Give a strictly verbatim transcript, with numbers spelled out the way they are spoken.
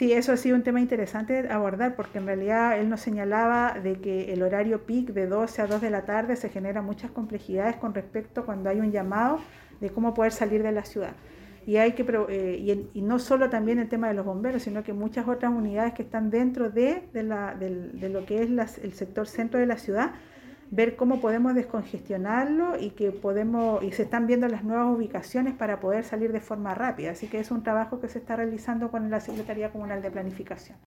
Sí, eso ha sido un tema interesante de abordar porque en realidad él nos señalaba de que el horario peak de doce a dos de la tarde se genera muchas complejidades con respecto cuando hay un llamado de cómo poder salir de la ciudad. Y hay que eh, y, el, y no solo también el tema de los bomberos, sino que muchas otras unidades que están dentro de, de, la, de, de lo que es la, el sector centro de la ciudad, ver cómo podemos descongestionarlo y que podemos y se están viendo las nuevas ubicaciones para poder salir de forma rápida. Así que es un trabajo que se está realizando con la Secretaría Comunal de Planificación.